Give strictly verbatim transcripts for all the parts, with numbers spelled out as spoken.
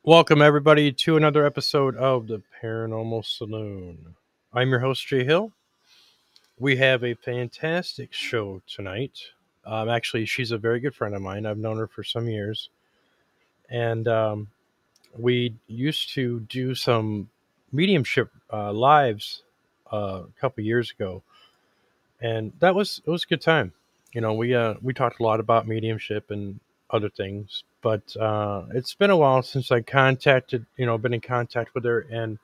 Welcome, everybody, to another episode of the Paranormal Saloon. I'm your host, Jay Hill. We have a fantastic show tonight. Um, actually, she's a very good friend of mine. I've known her for some years. And um, we used to do some mediumship uh, lives uh, a couple years ago. And that was it was a good time. You know, we uh, we talked a lot about mediumship and other things, but uh, it's been a while since I contacted, you know, been in contact with her, and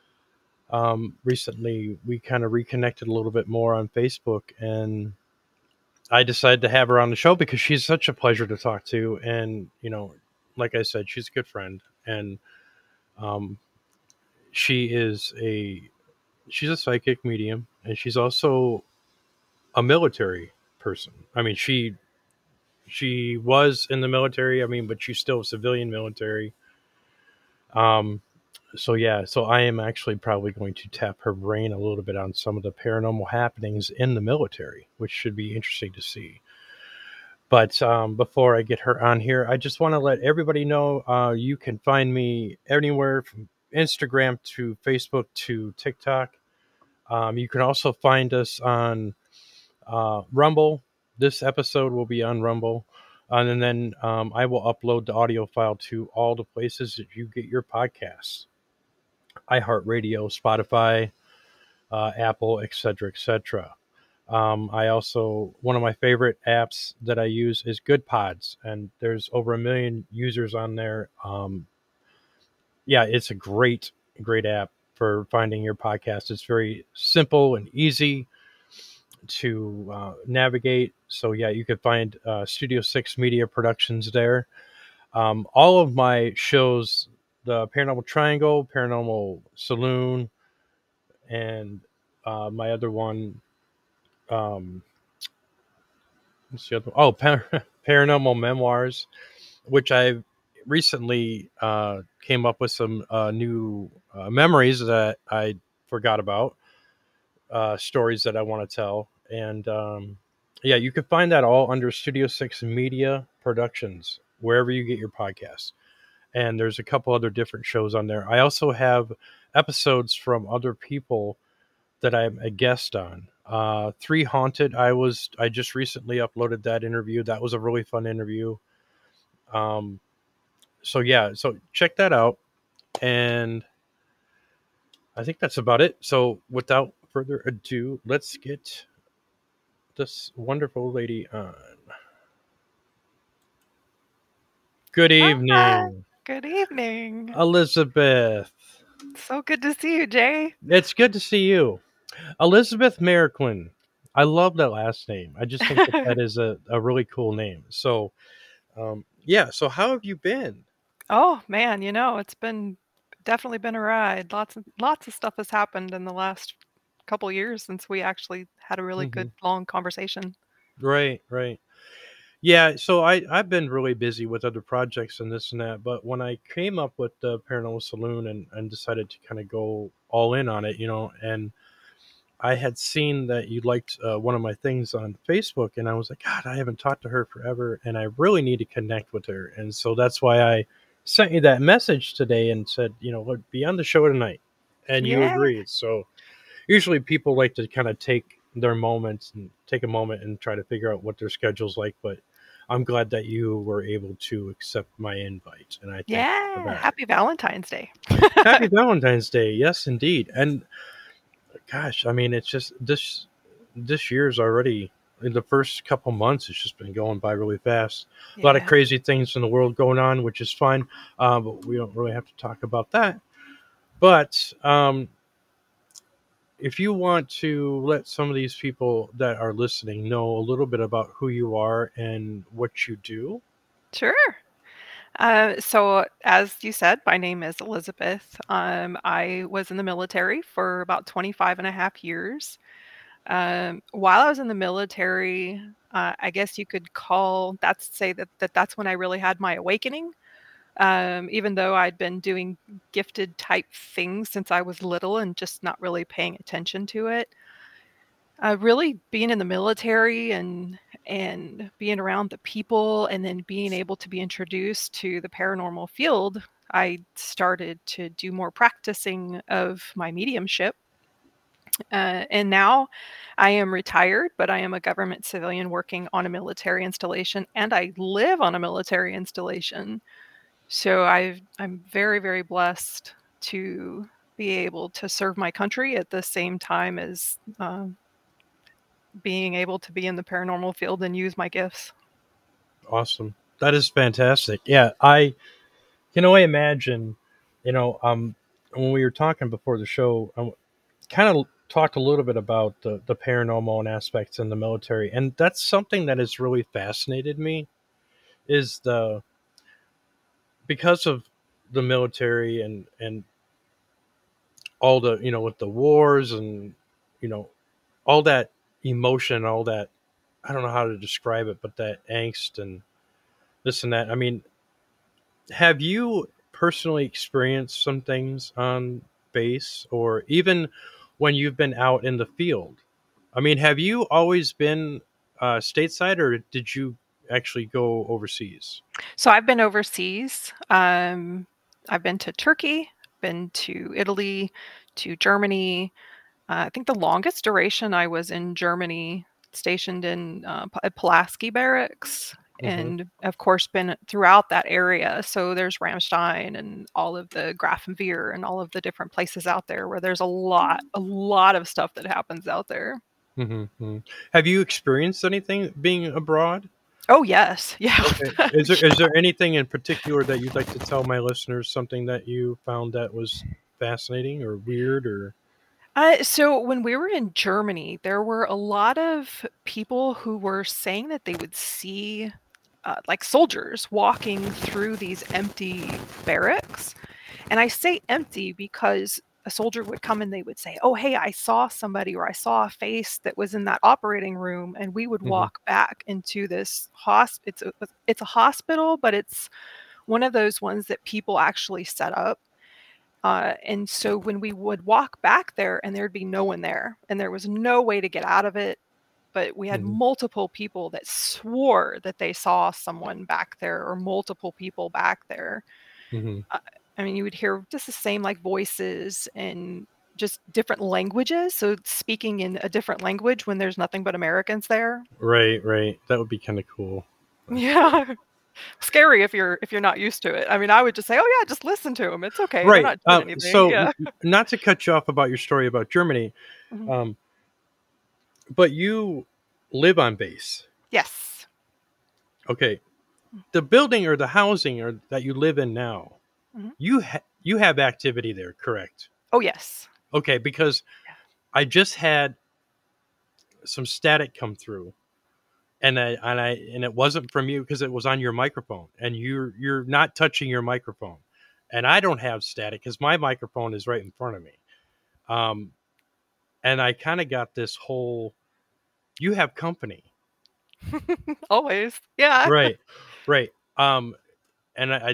um, recently we kind of reconnected a little bit more on Facebook, and I decided to have her on the show because she's such a pleasure to talk to, and you know, like I said, she's a good friend, and um, she is a she's a psychic medium, and she's also a military person. I mean, she she was in the military. I mean, but she's still civilian military. Um, so yeah, so I am actually probably going to tap her brain a little bit on some of the paranormal happenings in the military, which should be interesting to see. But um, before I get her on here, I just want to let everybody know uh, you can find me anywhere from Instagram to Facebook to TikTok. Um, you can also find us on uh, Rumble. This episode will be on Rumble. And then um, I will upload the audio file to all the places that you get your podcasts: iHeartRadio, Spotify, uh, Apple, et cetera, et cetera. Um, I also, one of my favorite apps that I use is Good Pods, and there's over a million users on there. Um, yeah, it's a great, great app for finding your podcast. It's very simple and easy to uh, navigate. So yeah, you can find uh, Studio Six Media Productions there. Um, all of my shows, the Paranormal Triangle, Paranormal Saloon, and uh, my other one, um, what's the other one? Oh, Par- Paranormal Memoirs, which I recently uh, came up with some uh, new uh, memories that I forgot about, uh, stories that I want to tell. And um, yeah, you can find that all under Studio Six Media Productions, wherever you get your podcasts. And there's a couple other different shows on there. I also have episodes from other people that I'm a guest on. Uh, Three Haunted. I was I just recently uploaded that interview. That was a really fun interview. Um, so yeah, so check that out. And I think that's about it. So without further ado, let's get this wonderful lady on. Good Hi. evening, Good evening. Elizabeth. So good to see you, Jay. It's good to see you. Elizabeth Merriquin. I love that last name. I just think that that is a, a really cool name. So, um, yeah. So, how have you been? Oh man, you know, it's been definitely been a ride. Lots of lots of stuff has happened in the last couple years since we actually had a really Hmm. good long conversation. Right, right. Yeah. So, I I've been really busy with other projects and this and that. But when I came up with the Paranormal Saloon and and decided to kind of go all in on it, you know, and I had seen that you liked uh, one of my things on Facebook, and I was like, God, I haven't talked to her forever, and I really need to connect with her. And so that's why I sent you that message today and said, you know, look, be on the show tonight. And you Yeah. agreed. So usually people like to kind of take their moments and take a moment and try to figure out what their schedule's like. But I'm glad that you were able to accept my invite, and I thank you for Yeah. that. Happy Valentine's Day. Happy Valentine's Day. Yes, indeed. And gosh, I mean, it's just this this year's already in the first couple months. It's just been going by really fast. A lot of Yeah. crazy things in the world going on, which is fine. Uh, but we don't really have to talk about that. But um, if you want to let some of these people that are listening know a little bit about who you are and what you do. Sure. Uh, so as you said, my name is Elizabeth. Um, I was in the military for about twenty-five and a half years. Um, while I was in the military, uh, I guess you could call that's say that, that that's when I really had my awakening. Um, even though I'd been doing gifted type things since I was little and just not really paying attention to it. Uh, really being in the military and and being around the people and then being able to be introduced to the paranormal field I started to do more practicing of my mediumship. Uh, and now I am retired, but I am a government civilian working on a military installation, and I live on a military installation. So I've, I'm very, very blessed to be able to serve my country at the same time as um, being able to be in the paranormal field and use my gifts. Awesome. That is fantastic. Yeah, I can only imagine, you know, um, when we were talking before the show, I kind of talked a little bit about the, the paranormal and aspects in the military. And that's something that has really fascinated me is the, because of the military and, and all the, you know, with the wars and, you know, all that emotion, all that, I don't know how to describe it, but that angst and this and that. I mean, have you personally experienced some things on base or even when you've been out in the field? I mean, have you always been uh, stateside or did you actually go overseas? So I've been overseas. Um, I've been to Turkey, been to Italy, to Germany. Uh, I think the longest duration I was in Germany, stationed in uh, P- at Pulaski Barracks, Hmm. and of course been throughout that area. So there's Ramstein and all of the Grafenwehr and all of the different places out there where there's a lot, a lot of stuff that happens out there. Hmm. Have you experienced anything being abroad? Oh yes, yeah. Okay. Is there is there anything in particular that you'd like to tell my listeners? Something that you found that was fascinating or weird or? Uh, so when we were in Germany, there were a lot of people who were saying that they would see uh, like soldiers walking through these empty barracks. And I say empty because a soldier would come and they would say, "Oh, hey, I saw somebody or I saw a face that was in that operating room." And we would Hmm. walk back into this hosp it's a, it's a hospital, but it's one of those ones that people actually set up. Uh, and so when we would walk back there and there'd be no one there and there was no way to get out of it, but we had Hmm. multiple people that swore that they saw someone back there or multiple people back there. Hmm. Uh, I mean, you would hear just the same like voices and just different languages. So speaking in a different language when there's nothing but Americans there. Right, right. That would be kind of cool. Yeah. Scary if you're if you're not used to it. I mean, I would just say, "Oh yeah, just listen to them. It's okay. They're Right. not doing Uh, anything." so, n- Yeah. not to cut you off about your story about Germany, Mhm. um, but you live on base. Yes. Okay. The building or the housing or that you live in now, Mhm. you ha- you have activity there, correct? Oh, yes. Okay, because Yeah. I just had some static come through, and I and I and it wasn't from you because it was on your microphone, and you're you're not touching your microphone, and I don't have static because my microphone is right in front of me. Um, and I kind of got this whole you have company. Always. Yeah. Right, right. Um, and I,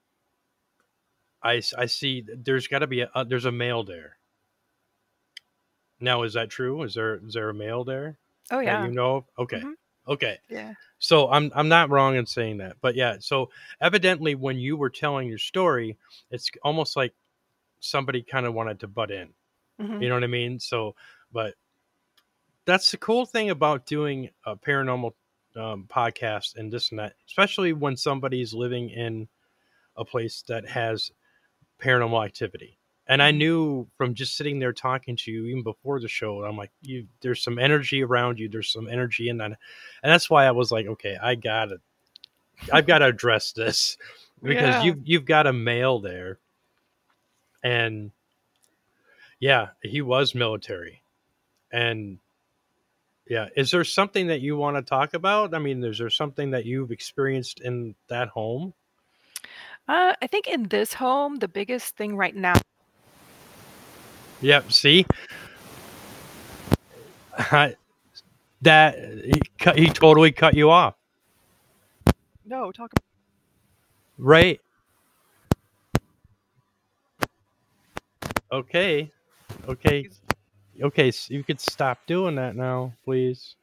I, I, I see there's got to be a uh, there's a male there. Now, is that true? Is there is there a male there Oh, that yeah. you know of? Okay, Mhm. okay. Yeah. So I'm I'm not wrong in saying that, but yeah. So evidently, when you were telling your story, it's almost like somebody kind of wanted to butt in. Mhm. You know what I mean? So, but that's the cool thing about doing a paranormal um, podcast and this and that, especially when somebody's living in a place that has paranormal activity. And I Mhm. knew from just sitting there talking to you even before the show, I'm like, you there's some energy around you, there's some energy in that. And that's why I was like, okay, I gotta I've got to address this because Yeah. you've you've got a male there. And yeah, he was military. And yeah, is there something that you want to talk about? I mean, is there something that you've experienced in that home? Uh, I think in this home, the biggest thing right now. Yep, see? that he cut, he totally cut you off. No, talk Right. Okay. Okay. about. Okay, so you could stop doing that now, please.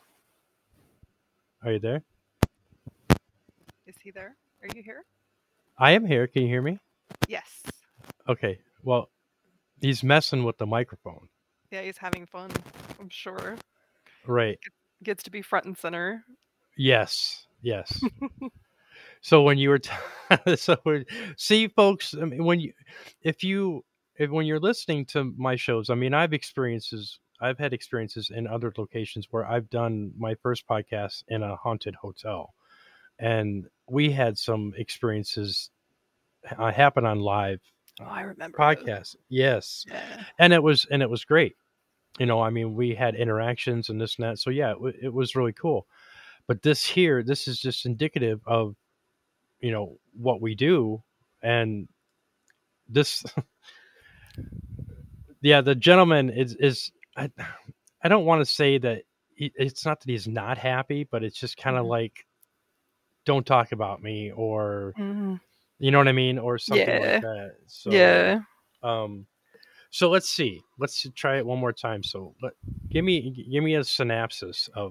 Are you there? Is he there? Are you here? I am here. Can you hear me? Yes. Okay. Well, he's messing with the microphone. Yeah, he's having fun, I'm sure. Right. Gets to be front and center. Yes. Yes. So when you were, t- so when- see, folks, I mean, when you, if you, if when you're listening to my shows, I mean, I've experiences, I've had experiences in other locations where I've done my first podcast in a haunted hotel, and we had some experiences uh, happen on live Oh, uh, I remember those. podcasts. Yes, Yeah. and it was and it was great. You know, I mean, we had interactions and this and that. So yeah, it, w- it was really cool. But this here, this is just indicative of you know what we do, and this, yeah, the gentleman is is I, I don't want to say that he, it's not that he's not happy, but it's just kind of Mhm. like don't talk about me or Mhm. you know what I mean or something like Yeah. that. So Yeah. um so let's see. Let's try it one more time. So let give me give me a synopsis of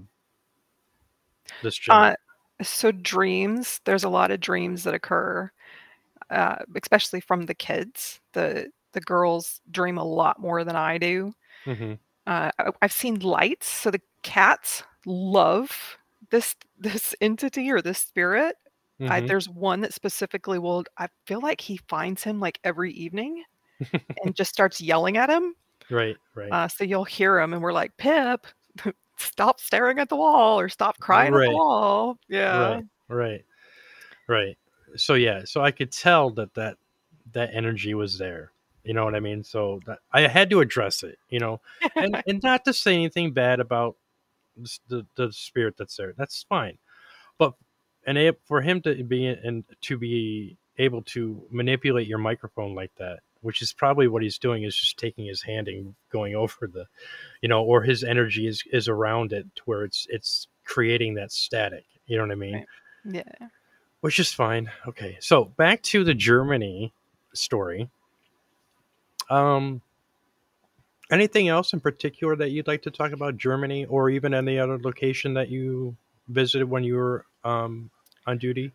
this Uh, gentleman. so dreams, there's a lot of dreams that occur, uh, especially from the kids. The the girls dream a lot more than I do. Mhm. Uh, I I've seen lights, so the cats love this this entity or this spirit. I Mhm. There's one that specifically will I feel like he finds him, like, every evening and just starts yelling at him. Right, right. Uh, so you'll hear him, and we're like, "Pip, stop staring at the wall or stop crying at the Right, wall." Yeah. right, right, right. So yeah, so I could tell that that that energy was there. You know what I mean? So that I had to address it, you know. And and not to say anything bad about s- the the spirit that's there. That's fine. But and a- for him to be and to be able to manipulate your microphone like that, which is probably what he's doing, is just taking his hand and going over the, you know, or his energy is is around it to where it's it's creating that static. You know what I mean? Right. Yeah. Which is fine. Okay, so back to the Germany story. Um, anything else in particular that you'd like to talk about Germany, or even any other location that you visited when you were um on duty?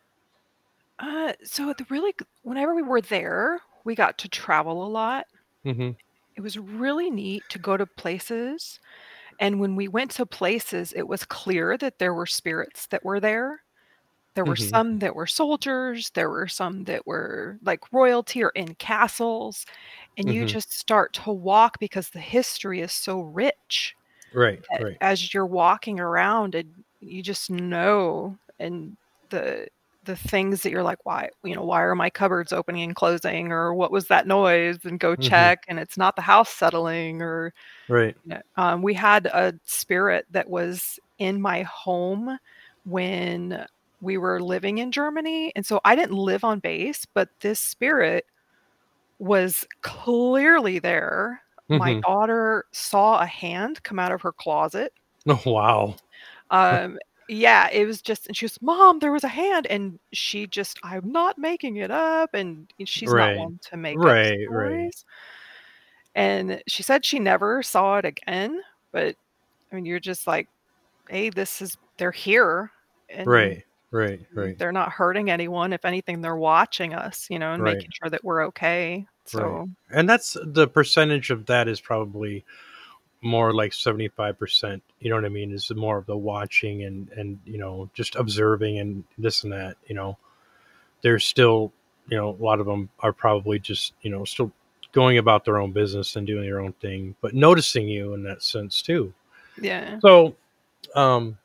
Uh, so the really g whenever we were there, we got to travel a lot. Mm-hmm. It was really neat to go to places, and when we went to places, it was clear that there were spirits that were there. There were Mm-hmm. some that were soldiers, there were some that were, like, royalty or in castles, and you Mm-hmm. just start to walk because the history is so rich Right, that right. as you're walking around and you just know and the the things that you're like, "Why," you know, "why are my cupboards opening and closing?" Or, "What was that noise?" And go Mm-hmm. check, and it's not the house settling or, Right. you know, um, we had a spirit that was in my home when we were living in Germany, and so I didn't live on base, but this spirit was clearly there. My Mm-hmm. daughter saw a hand come out of her closet. Oh, wow. Um, yeah, it was just and she was, "Mom, there was a hand," and she just, "I'm not making it up," and she's not Right. one to make up Right, right. stories. And she said she never saw it again, but, I mean, you're just like, "Hey, this is they're here, and Right. Right, right. they're not hurting anyone. If anything, they're watching us, you know, and Right. making sure that we're okay." Right. So, And that's the percentage of that is probably more like seventy-five percent. You know what I mean? Is more of the watching and and you know, just observing and this and that, you know. There's still, you know, a lot of them are probably just, you know, still going about their own business and doing their own thing, but noticing you in that sense too. yeah. So, um,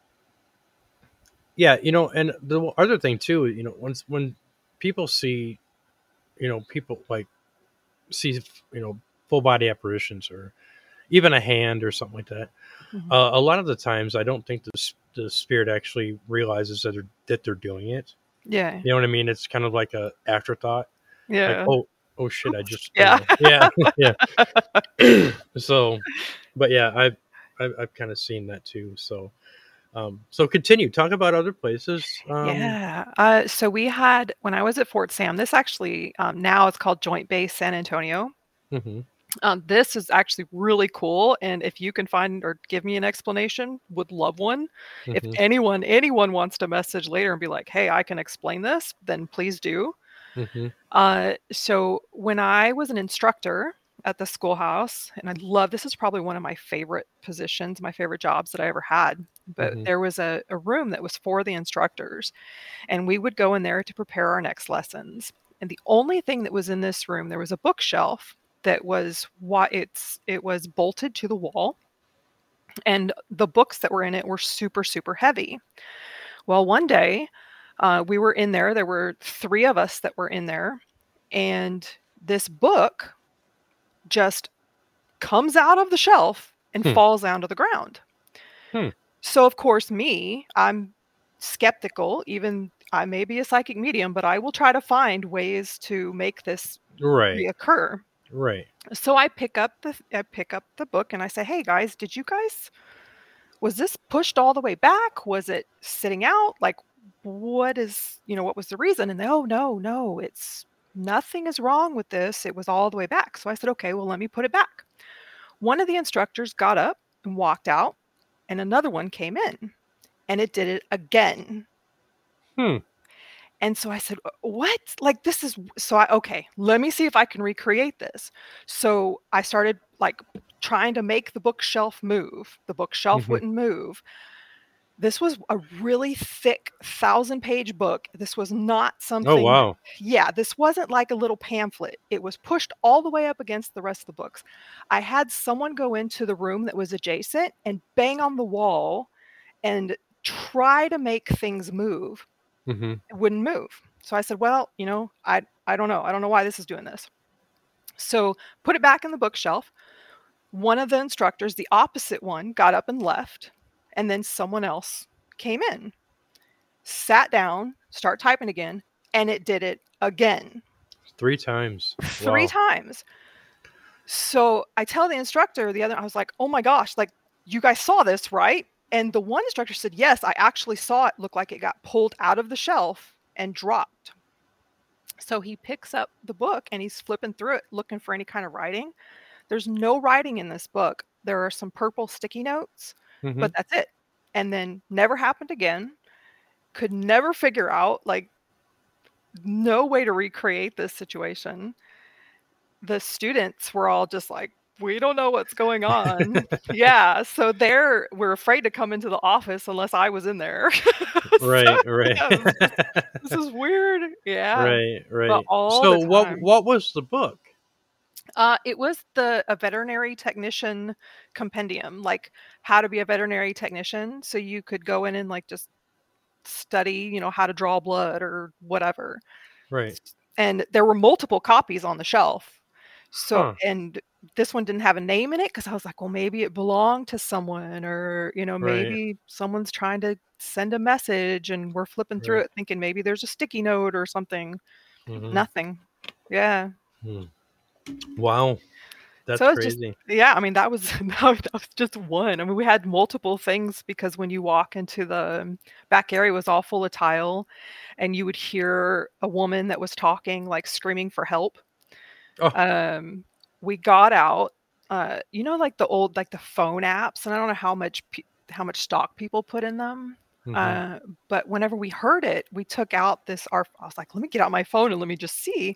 yeah, you know, and the other thing too, you know, once when people see, you know, people like see, you know, full body apparitions or even a hand or something like that. Mhm. Uh, a lot of the times, I don't think the s- the spirit actually realizes that they're that they're doing it. Yeah. You know what I mean? It's kind of like a afterthought. Like, Yeah. oh, oh shit, I Oops. just, you Yeah. know, yeah, yeah. So, but yeah, I've I've, I've kind of seen that too. So, um, so continue talk about other places. Um, Yeah. Uh, so we had when I was at Fort Sam, this actually, um, now it's called Joint Base San Antonio. hmm Um, this is actually really cool, and if you can find or give me an explanation, would love one. If hmm anyone anyone wants to message later and be like, "Hey, I can explain this," then please do. Mhm. Uh, so when I was an instructor at the schoolhouse, and I love this is probably one of my favorite positions, my favorite jobs that I ever had. But Mhm. there was a, a room that was for the instructors, and we would go in there to prepare our next lessons. And the only thing that was in this room, there was a bookshelf that was what it's it was bolted to the wall, and the books that were in it were super super heavy. Well, one day uh, we were in there. There were three of us that were in there, and this book just comes out of the shelf and Hmm. falls down to the ground. Hmm. So, of course, me, I'm skeptical. Even I may be a psychic medium, but I will try to find ways to make this Right. reoccur. Right. So I pick up the I pick up the book and I say, "Hey guys, did you guys was this pushed all the way back? Was it sitting out? Like, what is, you know, what was the reason?" And they, "Oh, no, no, it's nothing is wrong with this. It was all the way back." So I said, "Okay, well, let me put it back." One of the instructors got up and walked out, and another one came in, and it did it again. Hmm. And so I said, "Uh, What? Like, this is so I, okay, let me see if I can recreate this." So I started like trying to make the bookshelf move. The bookshelf Mhm. wouldn't move. This was a really thick thousand page book. This was not Oh, something, wow. yeah, this wasn't like a little pamphlet. It was pushed all the way up against the rest of the books. I had someone go into the room that was adjacent and bang on the wall and try to make things move. Mhm. It wouldn't move. So I said, "Well, you know, I I don't know. I don't know why this is doing this." So put it back in the bookshelf. One of the instructors, the opposite one, got up and left, and then someone else came in, sat down, start typing again, and it did it again, Three times. three Wow. times. So I tell the instructor, the other, I was like, "Oh my gosh, like you guys saw this, right?" And the one instructor said, "Yes, I actually saw it look like it got pulled out of the shelf and dropped." So he picks up the book and he's flipping through it looking for any kind of writing. There's no writing in this book. There are some purple sticky notes, but Mhm. that's it. And then never happened again. Could never figure out, like, no way to recreate this situation. The students were all just like, "We don't know what's going on." Yeah, so they're were afraid to come into the office unless I was in there. So, Right, right. yeah, it was just, "This is weird." Yeah, Right, but right. all So the what time. what was the book? Uh, it was the a veterinary technician compendium, like how to be a veterinary technician. So you could go in and like just study, you know, how to draw blood or whatever. Right. S- And there were multiple copies on the shelf. So, Huh. and this one didn't have a name in it because I was like, well, maybe it belonged to someone, or, you know, Right. maybe someone's trying to send a message and we're flipping through Right. it thinking maybe there's a sticky note or something. Mhm. Nothing. Yeah. Hmm. Wow. That's So it's just, crazy. yeah, I mean, that was that was that was just one. I mean, we had multiple things because when you walk into the um, back area, it was all full of tile, and you would hear a woman that was talking, like screaming for help. Oh. Um, we got out, uh, you know, like the old, like the phone apps, and I don't know how much pe- how much stock people put in them. Mhm. Uh, but whenever we heard it, we took out this. Our, I was like, let me get out my phone and let me just see,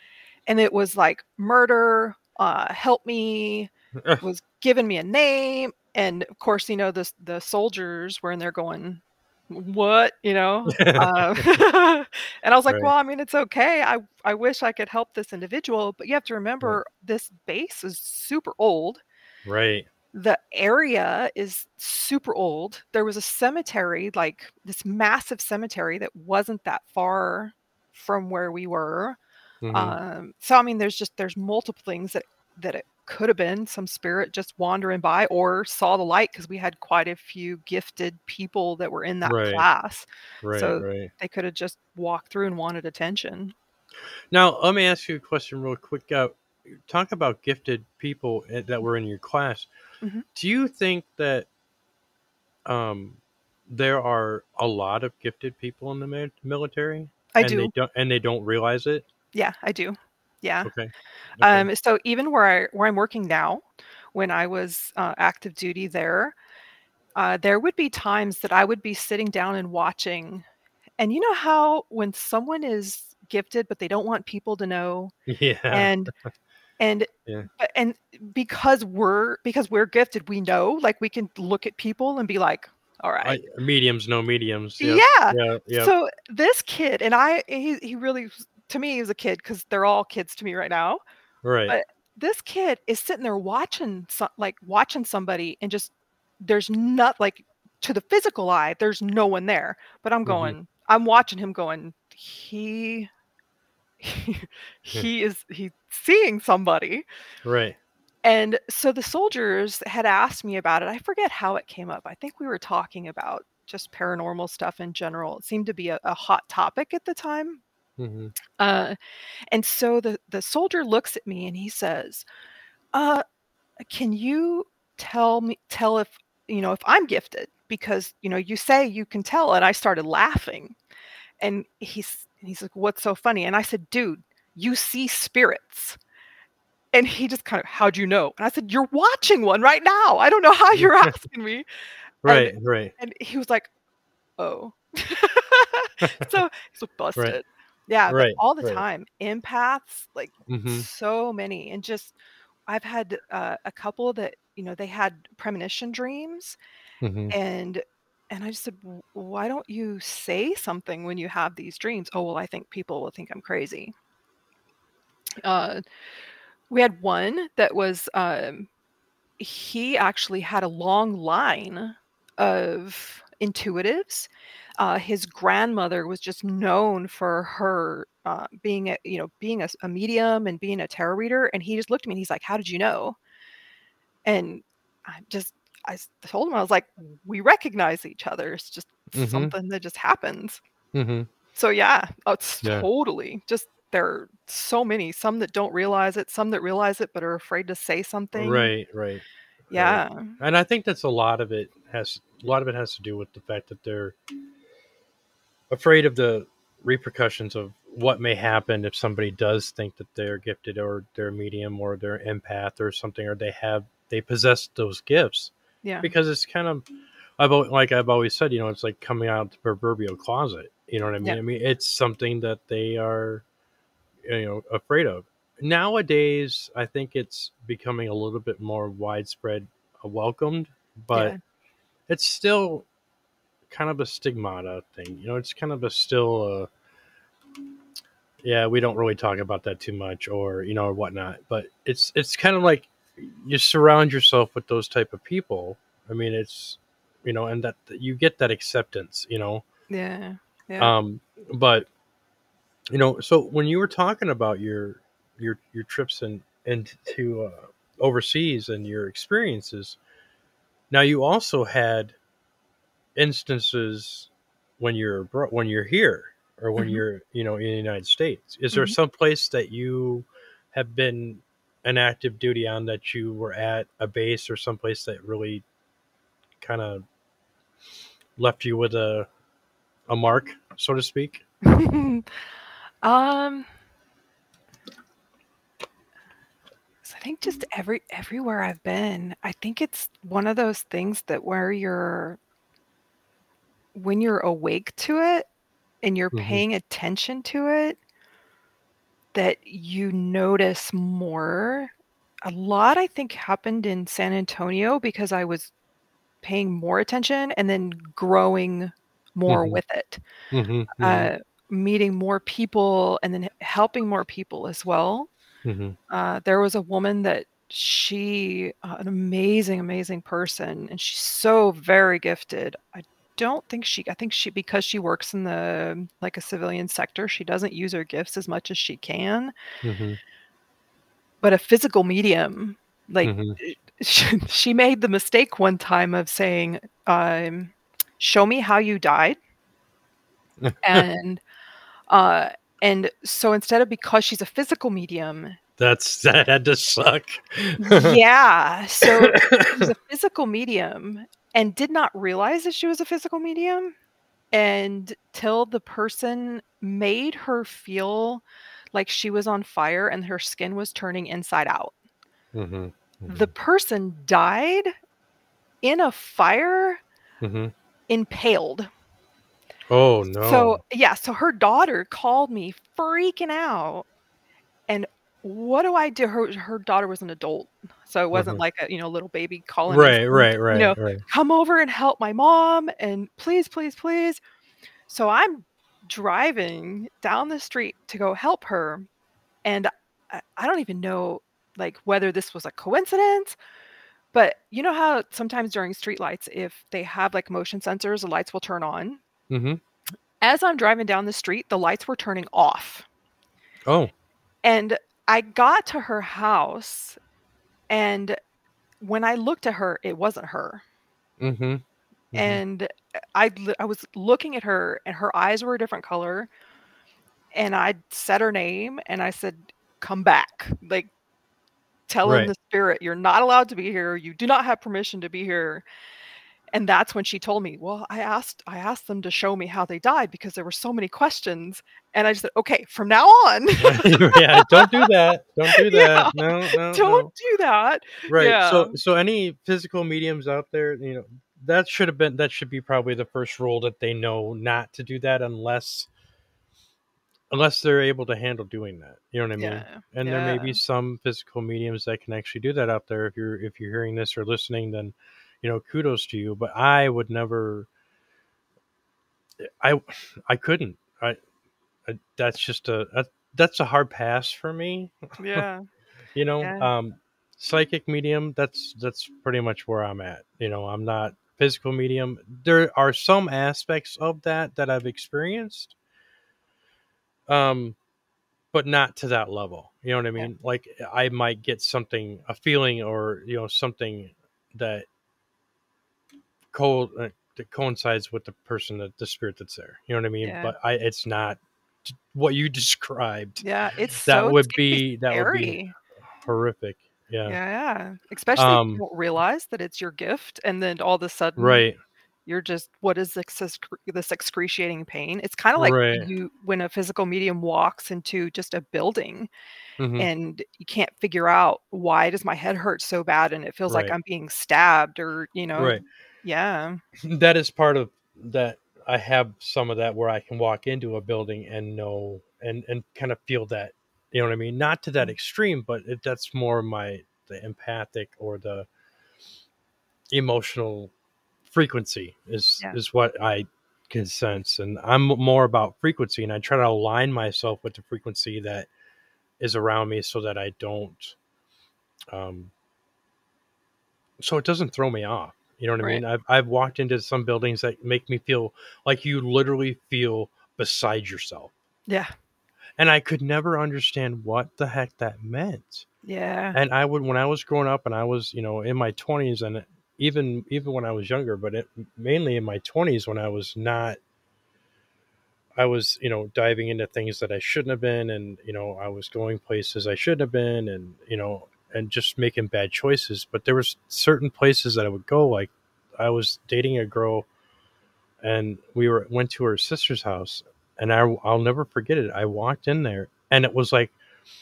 and it was like murder, uh, help me, was giving me a name, and of course, you know, the the soldiers were in there going, "What?" You know? Uh, and I was like, Right. "Well, I mean, it's okay. I I wish I could help this individual, but you have to Right. remember this base is super old. Right. The area is super old. There was a cemetery, like this massive cemetery that wasn't that far from where we were. Mhm. Um, so I mean, there's just there's multiple things that that it could have been some spirit just wandering by or saw the light because we had quite a few gifted people that were in that Right. class. Right. So Right. they could have just walked through and wanted attention. Now, let me ask you a question real quick. Uh, talk about gifted people eh, that were in your class. Mhm. Do you think that um, there are a lot of gifted people in the mi- military, I and they do. don't and they don't realize it? Yeah, I do. Yeah. Okay. Okay. Um, so even where I where I'm working now, when I was uh, active duty there, uh, there would be times that I would be sitting down and watching. And you know how when someone is gifted, but they don't want people to know. Yeah. And and Yeah. but and because we're because we're gifted, we know, like, we can look at people and be like, all right. I, mediums, no mediums. Yep. Yeah. Yeah. Yep. So this kid, and I, he, he really, to me, he was a kid because they're all kids to me right now. Right. But this kid is sitting there watching, so, like watching somebody, and just there's not like to the physical eye, there's no one there. But I'm going, Mm-hmm. I'm watching him going, he, he, Yeah. he is, he's seeing somebody. Right. And so the soldiers had asked me about it. I forget how it came up. I think we were talking about just paranormal stuff in general. It seemed to be a, a hot topic at the time. Mm-hmm. Uh, and so the, the soldier looks at me and he says, uh, can you tell me, tell if, you know, if I'm gifted? Because, you know, you say you can tell. And I started laughing. And he's, he's like, what's so funny? And I said, dude, you see spirits. And he just kind of, how'd you know? And I said, you're watching one right now. I don't know how you're asking me. Right. And Right. and he was like, oh. So he's like, Right. busted. Yeah, but Right. all the Right. time, empaths, like Mm-hmm. so many. And just, I've had uh, a couple that, you know, they had premonition dreams. Mm-hmm. And and I just said, "W- why don't you say something when you have these dreams? Oh, well, I think people will think I'm crazy. Uh, we had one that was, um, he actually had a long line of intuitives. Uh, his grandmother was just known for her uh, being a, you know, being a, s- a medium and being a tarot reader. And he just looked at me and he's like, "How did you know?" And I just, I s- told him, I was like, "We recognize each other. It's just Mm-hmm. something that just happens." Mm-hmm. So yeah, oh, it's Yeah. totally just, there are so many, some that don't realize it, some that realize it but are afraid to say something. Right. Right. Right. Yeah. And I think that's a lot of it has a lot of it has to do with the fact that they're afraid of the repercussions of what may happen if somebody does think that they're gifted or they're medium or they're empath or something, or they have they possess those gifts, Yeah. because it's kind of I've al- like I've always said, you know, it's like coming out of the proverbial closet. You know what I mean? Yeah. I mean, it's something that they are, you know, afraid of. Nowadays, I think it's becoming a little bit more widespread, uh, welcomed, but Yeah. it's still kind of a stigmata thing. You know, it's kind of a still a yeah, we don't really talk about that too much, or you know, or whatnot. But it's it's kind of like you surround yourself with those type of people. I mean, it's you know, and that you get that acceptance. You know, Yeah. Yeah. um, but you know, so when you were talking about your your your trips and into uh, overseas and your experiences, now you also had instances when you're abro- when you're here or when Mhm. you're you know in the United States. Is there Mhm. some place that you have been an active duty on that you were at a base or someplace that really kind of left you with a a mark, so to speak? Um, so I think just every everywhere I've been, I think it's one of those things that where you're, when you're awake to it and you're Hmm. paying attention to it, that you notice more. A lot, I think, happened in San Antonio because I was paying more attention and then growing more Hmm. with it. Hmm. Hmm. Uh, meeting more people and then helping more people as well. Hmm. Uh, there was a woman that she, uh, an amazing, amazing person, and she's so very gifted. I don't think she, I think she, because she works in the like a civilian sector, she doesn't use her gifts as much as she can. Hmm. But a physical medium, like Hmm. she, she made the mistake one time of saying, um, "Show me how you died," and uh, and so instead of, because she's a physical medium, That's that had to suck. yeah, so she was a physical medium and did not realize that she was a physical medium, and till the person made her feel like she was on fire and her skin was turning inside out. Hmm. The Hmm. person died in a fire, Hmm. impaled. Oh So, no. yeah, so her daughter called me freaking out, and what do I do? Her her daughter was an adult, so it wasn't Uh-huh. like a, you know, little baby calling me Right, saying, right, you right, know, right. "Come over and help my mom, and please, please, please." So I'm driving down the street to go help her, and I I don't even know, like, whether this was a coincidence, but you know how sometimes during streetlights, if they have, like, motion sensors, the lights will turn on? Mm-hmm. As I'm driving down the street, the lights were turning off, Oh. and I got to her house, and when I looked at her, it wasn't her, Mm-hmm. Mm-hmm. and I l I was looking at her, and her eyes were a different color, and I said her name, and I said, "Come back." Like, telling Right. the spirit, "You're not allowed to be here. You do not have permission to be here." And that's when she told me, "Well, I asked I asked them to show me how they died because there were so many questions." And I just said, "Okay, from now on." Yeah, don't do that. Don't do that. Yeah, No, no, don't no. do that. Right. Yeah. So so any physical mediums out there, you know, that should have been that should be probably the first rule that they know not to do that unless unless they're able to handle doing that. You know what I mean? Yeah. And there may be Yeah. some physical mediums that can actually do that out there. If you're if you're hearing this or listening, then you know, kudos to you. But I would never I I couldn't. I, I that's just a that, that's a hard pass for me. Yeah. You know, Yeah. um, psychic medium. That's that's pretty much where I'm at. You know, I'm not physical medium. There are some aspects of that that I've experienced, um, but not to that level. You know what I Yeah. mean? Like I might get something, a feeling, or you know, something that co- uh, that coincides with the person, that the spirit that's there. You know what I mean? Yeah. But I, it's not what you described. Yeah. It's That so would be that would be scary. horrific. Yeah. Yeah, yeah. Especially if you Um. don't realize that it's your gift, and then all of a sudden Right. you're just, what is this excru this excruciating pain? It's kinda like when Right. you when a physical medium walks into just a building, Hmm. and you can't figure out, "Why does my head hurt so bad, and it feels like Right. I'm being stabbed," or, you know. Right. Yeah. That is part of that. I have some of that where I can walk into a building and know and and kind of feel that. You know what I mean? Not to that Mm, extreme, but it, that's more my the empathic or the emotional frequency is yeah. is what I can sense, and I'm more about frequency, and I try to align myself with the frequency that is around me so that I don't um so it doesn't throw me off. You know what I Right. mean? I've I've walked into some buildings that make me feel like you literally feel beside yourself. Yeah. And I could never understand what the heck that meant. Yeah. And I would when I was growing up and I was, you know, in my twenties and even even when I was younger, but it, mainly in my twenties when I was not I was, you know, diving into things that I shouldn't have been, and you know, I was going places I shouldn't have been, and you know, and just making bad choices. But there was certain places that I would go. Like I was dating a girl, and we were went to her sister's house, and I I'll never forget it. I walked in there, and it was like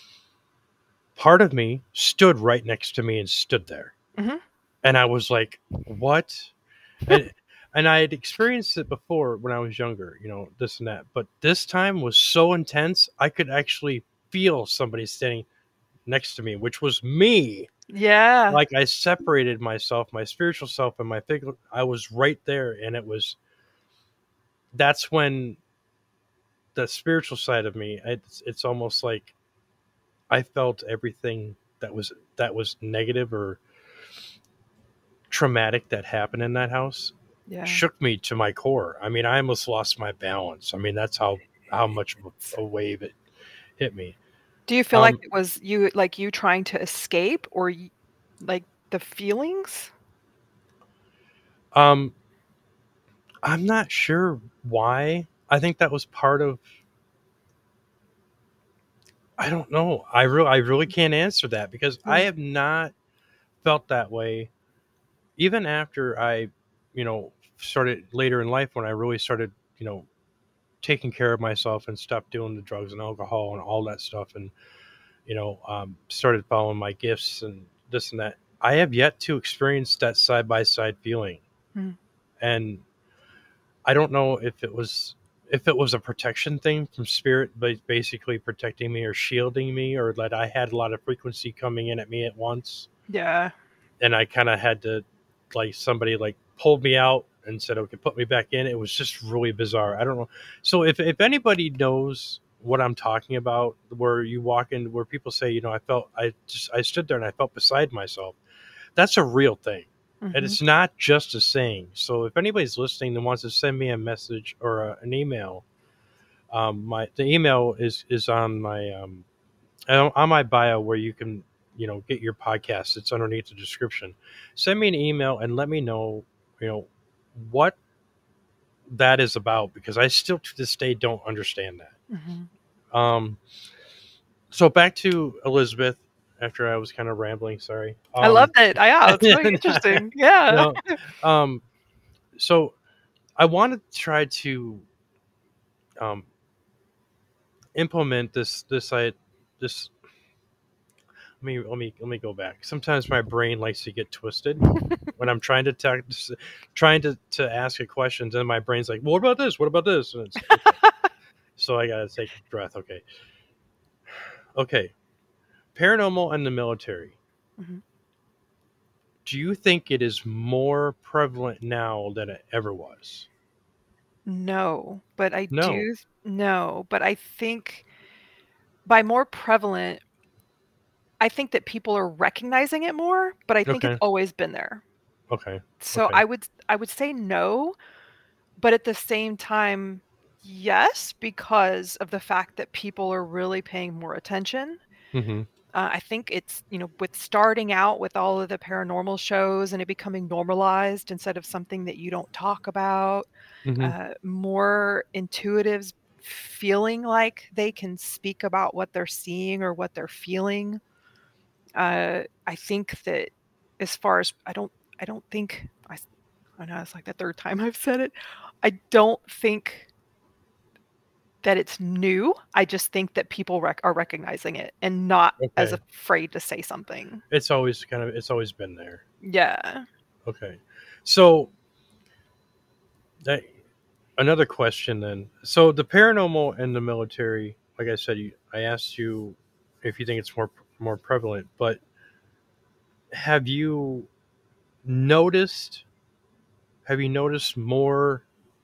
part of me stood right next to me and stood there, Mhm. and I was like, "What?" And and I had experienced it before when I was younger, you know, this and that. But this time was so intense, I could actually feel somebody standing next to me, which was me. Yeah. Like I separated myself, my spiritual self, and my physical. I was right there, and it was. That's when the spiritual side of me. It's it's almost like I felt everything that was that was negative or traumatic that happened in that house Yeah. shook me to my core. I mean, I almost lost my balance. I mean, that's how how much of a, a wave it hit me. Do you feel like Um, it was you, like, you trying to escape, or y like, the feelings? um, I'm not sure why. I think that was part of. I don't know. I really, I really can't answer that because I Yeah. have not felt that way even after I, you know, started later in life when I really started, you know, taking care of myself and stopped doing the drugs and alcohol and all that stuff and you know, um, started following my gifts and this and that. I have yet to experience that side by side feeling. Mm. And I don't know if it was if it was a protection thing from spirit, but basically protecting me or shielding me, or that I had a lot of frequency coming in at me at once, Yeah. and I kind of had to, like, somebody like pulled me out and said, "Okay, put me back in." It was just really bizarre. I don't know. So if if anybody knows what I'm talking about, where you walk in, where people say, you know, I felt, I just, I stood there and I felt beside myself. That's a real thing. And Hmm. it's not just a saying. So if anybody's listening and wants to send me a message or a, an email, um, my the email is is on my um, on my bio, where you can, you know, get your podcast. It's underneath the description. Send me an email and let me know, you know, what that is about, because I still to this day don't understand that. Hmm. Um, so back to Elizabeth. After I was kind of rambling, sorry. I Um, loved it. I, yeah, it's really interesting. Yeah. no, um, so I want to try to um, implement this this I this. Let me let me let me go back. Sometimes my brain likes to get twisted when I'm trying to talk, trying to, to ask a question. Then my brain's like, well, "What about this? What about this?" And it's okay. So I gotta take a breath. Okay, okay. Paranormal and the military. Mhm. Do you think it is more prevalent now than it ever was? No, but I No. do no, but I think by more prevalent, I think that people are recognizing it more, but I think it's Okay. always been there. Okay. So Okay. I would I would say no, but at the same time, yes, because of the fact that people are really paying more attention. Mm-hmm. Uh, I think it's, you know, with starting out with all of the paranormal shows and it becoming normalized instead of something that you don't talk about, Mm-hmm. uh, more intuitives feeling like they can speak about what they're seeing or what they're feeling. Uh, I think that as far as I don't, I don't think I, s- I know it's like the third time I've said it. I don't think that it's new. I just think that people rec- are recognizing it and not as Okay. afraid to say something. It's always kind of it's always been there. Yeah. Okay. So that another question then. So the paranormal and the military, like I said, you, I asked you if you think it's more more prevalent, but have you noticed have you noticed more?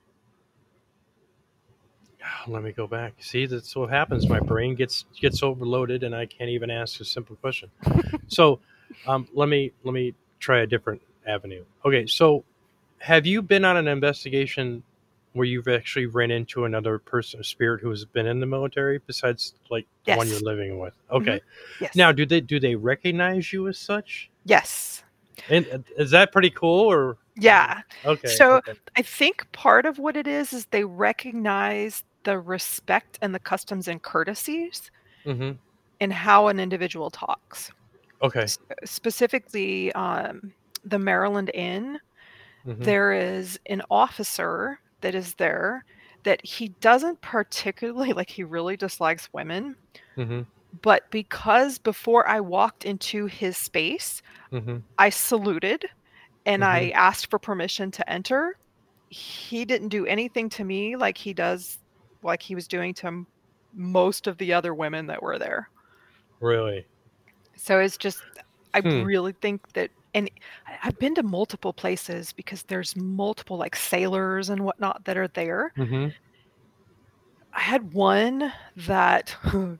Let me go back. See, that's what happens. My brain gets gets overloaded, and I can't even ask a simple question. So, um, let me let me try a different avenue. Okay, so have you been on an investigation where you've actually ran into another person, a spirit who has been in the military, besides like the one you're Yes. living with? Hmm. Okay. Now, Yes. do they do they recognize you as such? Yes. And uh, is that pretty cool? Or Yeah. okay, So okay. I think part of what it is is they recognize the respect and the customs and courtesies Mm-hmm. in how an individual talks. Okay. S- Specifically, um, the Maryland Inn, Mm-hmm. there is an officer that is there that he doesn't particularly like, he really dislikes women. Mm-hmm. But because before I walked into his space, Mm-hmm. I saluted and Mm-hmm. I asked for permission to enter, he didn't do anything to me like he does like he was doing to m most of the other women that were there. Really? So it's just I Hmm. really think that and I I've been to multiple places because there's multiple, like, sailors and whatnot that are there. Mm-hmm. I had one that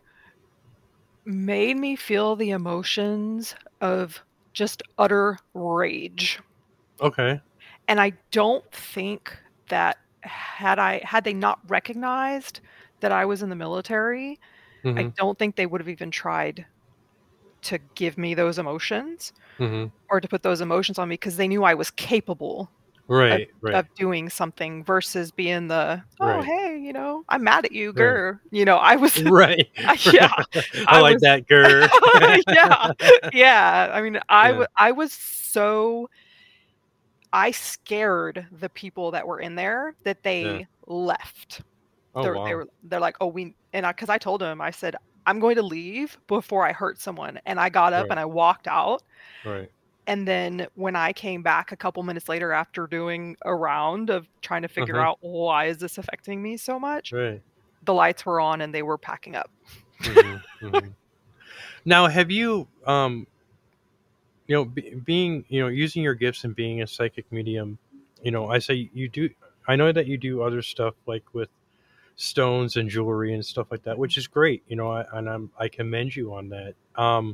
made me feel the emotions of just utter rage. Okay. And I don't think that had I had they not recognized that I was in the military, I Mm-hmm. don't think they would have even tried to give me those emotions Mm-hmm. or to put those emotions on me because they knew I was capable of Right. Right. of doing something versus being the, "Oh, Right. hey, you know, I'm mad at you, Right. grr." You know, I was Right. yeah, I I like was that, girl. yeah, yeah. I mean, I Yeah. wa I was so I scared the people that were in there that Yeah. they left. Oh They're they wow. were they're like, "Oh, we" and I 'cause I told him, I said, "I'm going to leave before I hurt someone," and I got up Right. and I walked out, Right. And then when I came back a couple minutes later after doing a round of trying to figure Uh-huh. out why is this affecting me so much, Right. the lights were on and they were packing up. hmm hmm Now, have you, um, you know, be, being, you know, using your gifts and being a psychic medium, you know, I say you do, I know that you do other stuff like with stones and jewelry and stuff like that, Mhm. which is great, you know, I, and I'm, I commend you on that. Um,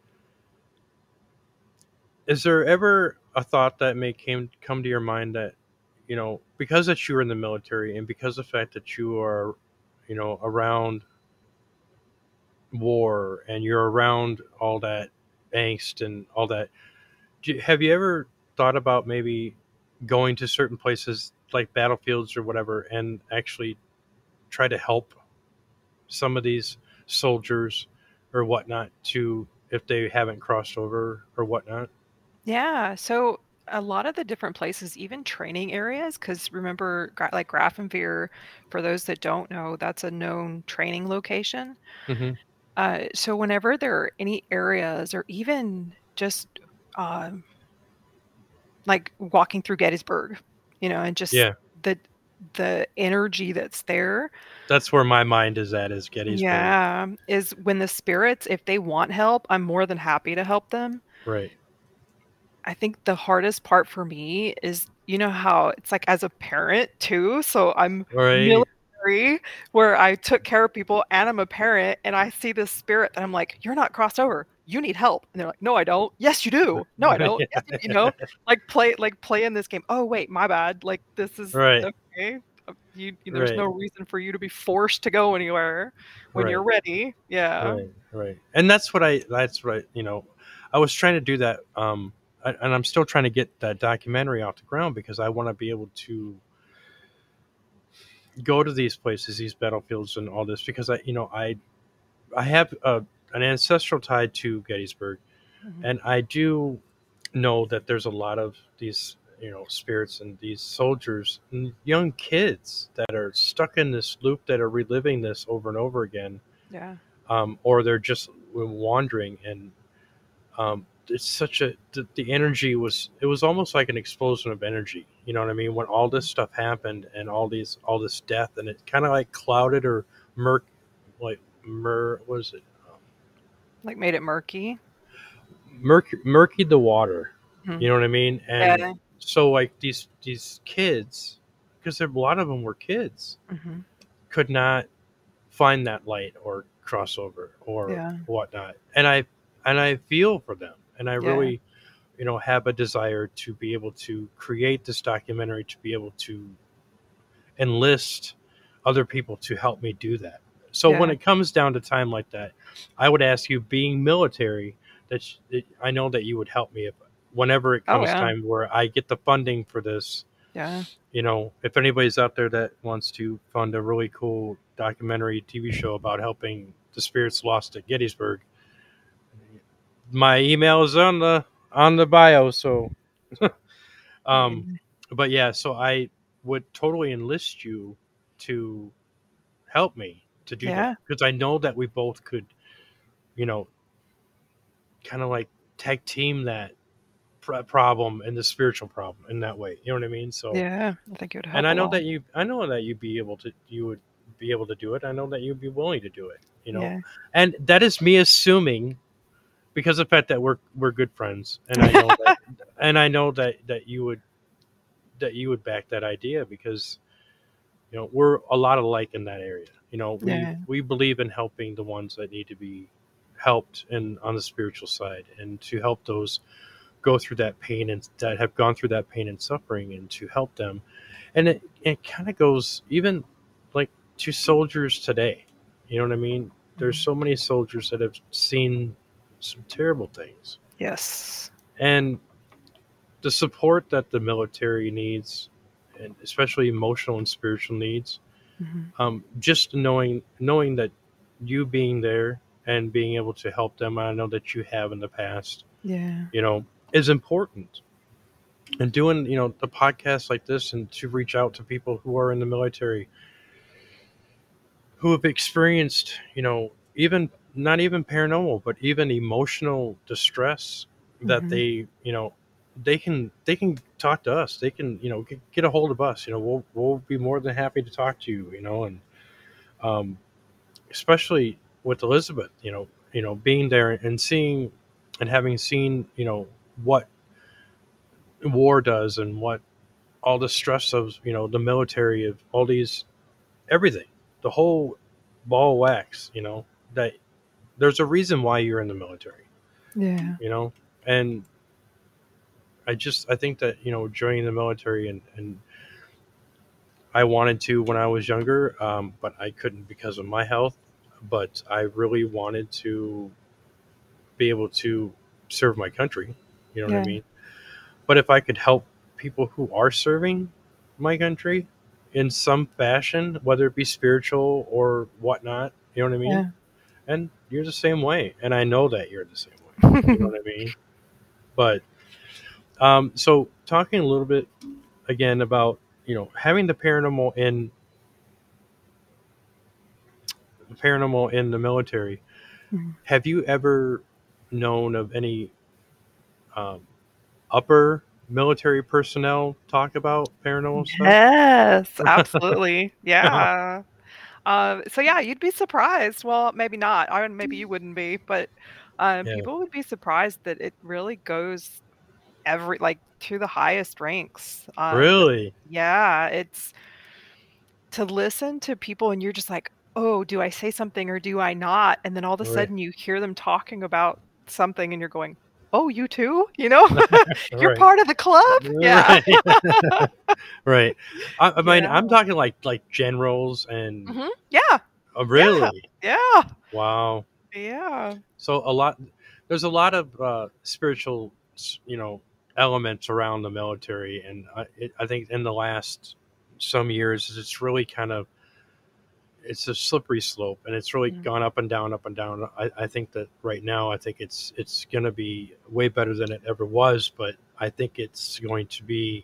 is there ever a thought that may came come to your mind that, you know, because that you were in the military and because of the fact that you are, you know, around war and you're around all that angst and all that, do you, have you ever thought about maybe going to certain places like battlefields or whatever and actually try to help some of these soldiers or whatnot to if they haven't crossed over or whatnot? Yeah, so a lot of the different places, even training areas, because remember, Gra- like Grafenwehr, for those that don't know, that's a known training location. hmm Uh, so whenever there are any areas, or even just um, like walking through Gettysburg, you know, and just Yeah, the the energy that's there, that's where my mind is at, is Gettysburg. yeah, is when the spirits, if they want help, I'm more than happy to help them. Right. I think the hardest part for me is, you know how it's like as a parent too, so I'm Right. military where I took care of people and I'm a parent and I see this spirit that I'm like, "You're not crossed over. You need help." And they're like, "No, I don't." "Yes, you do." "No, I don't." "Yes, you," you know, like play like playing this game. "Oh, wait, my bad. Like this is Right. okay. Uh, You there's Right. no reason for you to be forced to go anywhere when you're Right. ready." Yeah. Right, right. And that's what I that's what I, you know, I was trying to do that um I, and I'm still trying to get that documentary off the ground because I want to be able to go to these places, these battlefields and all this because I, you know, I I have a, an ancestral tie to Gettysburg Mhm. and I do know that there's a lot of these, you know, spirits and these soldiers and young kids that are stuck in this loop that are reliving this over and over again, Yeah. um, or they're just wandering and um, it's such a the, the energy was it was almost like an explosion of energy, you know what I mean, when all this Mhm. stuff happened and all these all this death and it kind of like clouded or murk like mur what is it um, Like made it murky. murk murkied the water, Mhm. you know what I mean, and Yeah. so like these these kids, because a lot of them were kids, Mhm. could not find that light or crossover or Yeah. whatnot, and i and I feel for them and I Yeah. really, you know, have a desire to be able to create this documentary to be able to enlist other people to help me do that. So when Yeah. it comes down to time like that, I would ask you, being military, that, sh- that I know that you would help me if whenever it Oh, comes yeah. time where I get the funding for this. Yeah. You know, if anybody's out there that wants to fund a really cool documentary T V show about helping the spirits lost at Gettysburg, my email is on the on the bio. So Um, Yeah. but yeah, so I would totally enlist you to help me to do that Yeah. because I know that we both could, you know, kind of like tag team that pr- problem and the spiritual problem in that way. You know what I mean? So, Yeah. I think it would and help I a know lot. that you, I know that you'd be able to, you would be able to do it. I know that you'd be willing to do it. You know, Yeah. and that is me assuming because of the fact that we're we're good friends, and I know that, and I know that that you would that you would back that idea because you know we're a lot alike in that area. You know, we Yeah. we believe in helping the ones that need to be helped and on the spiritual side and to help those go through that pain and that have gone through that pain and suffering and to help them. And it, it kind of goes even like to soldiers today. You know what I mean? There's Mhm. so many soldiers that have seen some terrible things, Yes. and the support that the military needs, and especially emotional and spiritual needs, Mhm. um, just knowing knowing that you being there and being able to help them, I know that you have in the past, Yeah. you know, is important. And doing, you know, the podcast like this and to reach out to people who are in the military who have experienced, you know, even not even paranormal, but even emotional distress that Mhm. they, you know, they can they can talk to us. They can, you know, get, get a hold of us. You know, we'll we'll be more than happy to talk to you. You know, and um, especially with Elizabeth, you know, you know, being there and seeing and having seen, you know, what war does and what all the stress of, you know, the military, of all these, everything, the whole ball of wax, you know, that there's a reason why you're in the military, Yeah. you know, and I just I think that, you know, joining the military, and and I wanted to when I was younger, um, but I couldn't because of my health. But I really wanted to be able to serve my country. You know what I Yeah. mean? But if I could help people who are serving my country in some fashion, whether it be spiritual or whatnot, you know what I mean? Yeah. And you're the same way. And I know that you're the same way. You know what I mean? But um, so talking a little bit again about, you know, having the paranormal in the paranormal in the military. Mhm. Have you ever known of any um, upper military personnel talk about paranormal stuff? Yes, absolutely. Yeah. Um, so yeah, you'd be surprised. Well, maybe not. I maybe you wouldn't be, but um, Yeah. people would be surprised that it really goes every like to the highest ranks. Um, this, Really? yeah, it's to listen to people and you're just like, oh, do I say something or do I not? And then all of a Right. sudden you hear them talking about something and you're going, oh, you too? You know, you're Right. part of the club. Yeah. Right. Right. I, I mean, Yeah. I'm talking like like generals and Hmm. Yeah. uh, Yeah. really. Yeah. Wow. Yeah. So a lot. There's a lot of uh, spiritual, s- you know, elements around the military, and I, it, I think in the last some years, it's really kind of it's a slippery slope, and it's really Mm. gone up and down, up and down. I, I think that right now, I think it's it's going to be way better than it ever was, but I think it's going to be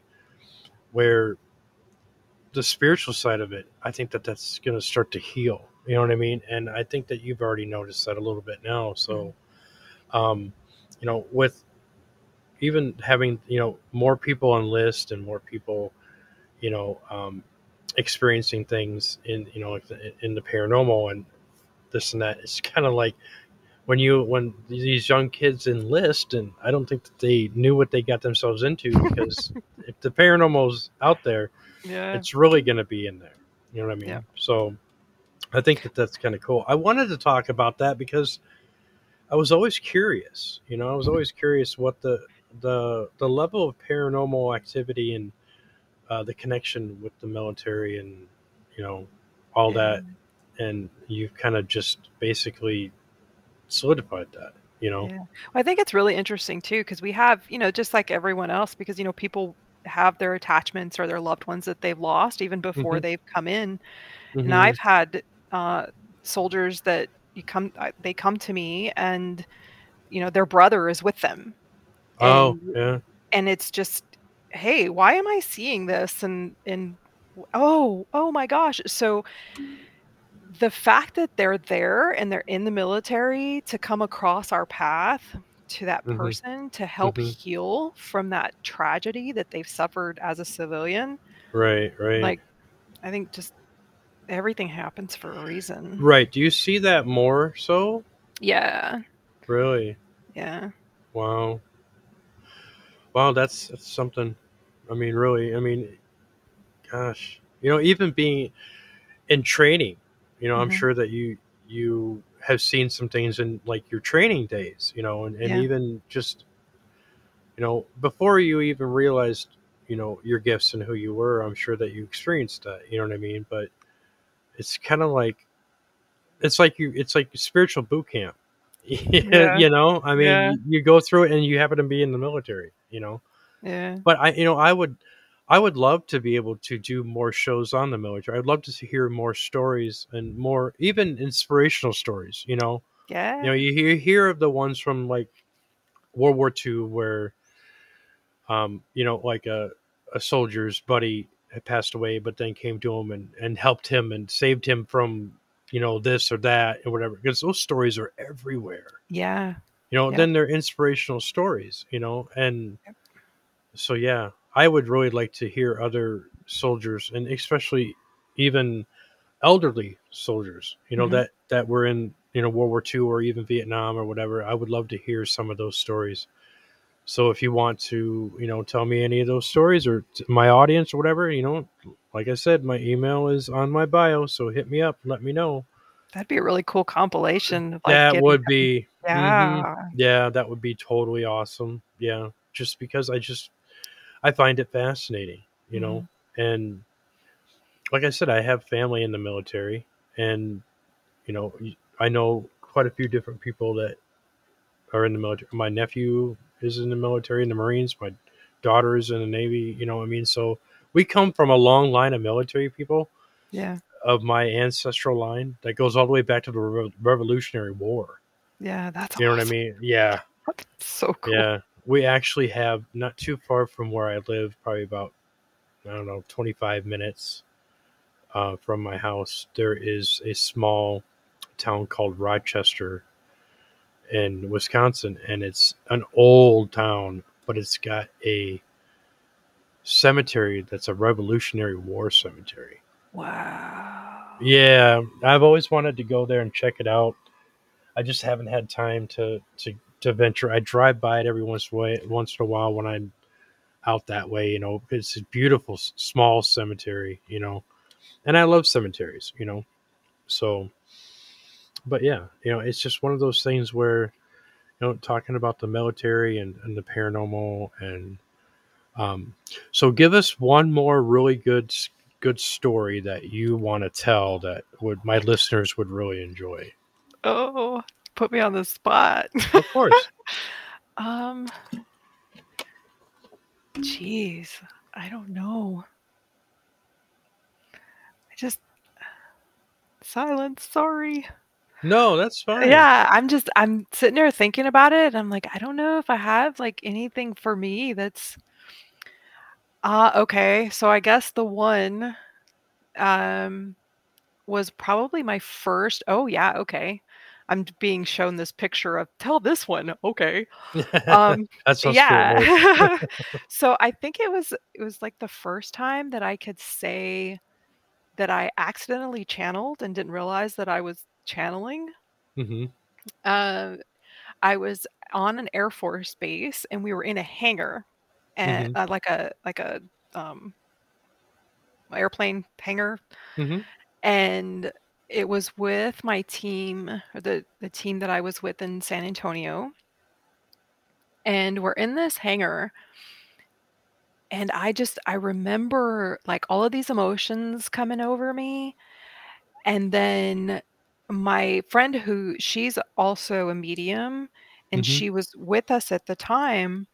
where the spiritual side of it, I think that that's going to start to heal. You know what I mean? And I think that you've already noticed that a little bit now. Mm. So, um, you know, with even having, you know, more people enlist and more people, you know, um, experiencing things in, you know, like the, in the paranormal and this and that, it's kind of like when you when these young kids enlist, and I don't think that they knew what they got themselves into, because if the paranormal's out there, Yeah. it's really going to be in there. You know what I Yeah. mean? So I think that that's kind of cool. I wanted to talk about that because I was always curious. You know, I was always curious what the the the level of paranormal activity and uh, the connection with the military and, you know, all Yeah. that. And you've kind of just basically solidified that. You know. Yeah. Well, I think it's really interesting too, because we have, you know, just like everyone else, because, you know, people have their attachments or their loved ones that they've lost even before Hmm. they've come in. And Hmm. I've had uh, soldiers that you come, uh, they come to me and, you know, their brother is with them. Oh And, yeah. and it's just, hey, why am I seeing this? And, and, oh, oh my gosh. So the fact that they're there and they're in the military to come across our path to that Hmm. person to help Hmm. heal from that tragedy that they've suffered as a civilian, Right. Right. like, I think just everything happens for a reason. Right. Do you see that more so? Yeah, Really? yeah. Wow. Wow. That's, that's something. I mean, really. I mean, gosh. You know, even being in training, you know, I'm Mhm. sure that you you have seen some things in like your training days, you know, and, and Yeah, even just, you know, before you even realized, you know, your gifts and who you were, I'm sure that you experienced that, you know what I mean? But it's kind of like it's like you it's like spiritual boot camp. yeah, You know, I mean, yeah, you, you go through it and you happen to be in the military, you know. yeah, But I, you know, I would, I would love to be able to do more shows on the military. I'd love to see- hear more stories and more, even inspirational stories. You know, you know, yeah, you hear hear of the ones from like World War Two where, um, you know, like a a soldier's buddy had passed away, but then came to him and and helped him and saved him from, you know, this or that or whatever. Because those stories are everywhere. yeah. You know, Yeah. then they're inspirational stories, you know, and Yep. so yeah, I would really like to hear other soldiers, and especially even elderly soldiers, you know, Mhm. that that were in, you know, World War Two or even Vietnam or whatever. I would love to hear some of those stories. So if you want to, you know, tell me any of those stories, or t- my audience or whatever, you know, like I said, my email is on my bio, so hit me up, let me know. That'd be a really cool compilation of, like, That getting would every be, hmm Yeah. yeah, that would be totally awesome. Yeah, just because I just I find it fascinating, you know, Mhm. and like I said, I have family in the military, and you know, I know quite a few different people that are in the military. My nephew is in the military, in the Marines. My daughter is in the Navy. You know what I mean? So we come from a long line of military people Yeah. of my ancestral line that goes all the way back to the Re- Revolutionary War. Yeah, that's You know what I awesome. mean? Yeah, That's so cool. yeah. We actually have not too far from where I live, probably about, I don't know, twenty-five minutes uh, from my house. There is a small town called Rochester in Wisconsin, and it's an old town, but it's got a cemetery that's a Revolutionary War cemetery. Wow. Yeah, I've always wanted to go there and check it out. I just haven't had time to to, to venture. I drive by it every once in a way, once in a while when I'm out that way. You know, it's a beautiful small cemetery. You know, and I love cemeteries. You know, so but yeah, you know, it's just one of those things where, you know, talking about the military and, and the paranormal and um so give us one more really good good story that you want to tell that would my listeners would really enjoy. Oh, put me on the spot. Of course. Um, Jeez, I don't know. I just Silence, sorry. No, that's fine. Yeah, I'm just I'm sitting there thinking about it, and I'm like, I don't know if I have, like, anything for me that's Ah, okay, so I guess the one, um, was probably my first oh, yeah, okay. I'm d being shown this picture of, "Tell this one, okay." Um, That's how spirit yeah. works. So I think it was it was, like, the first time that I could say that I accidentally channeled and didn't realize that I was channeling. Hmm. Uh, I was on an Air Force base, and we were in a hangar, and Hmm. uh, like a like a, um, airplane hangar, Hmm. and it was with my team, or the the team that I was with in San Antonio, and we're in this hangar, and I just I remember, like, all of these emotions coming over me, and then my friend who she's also a medium, and Hmm. she was with us at the time,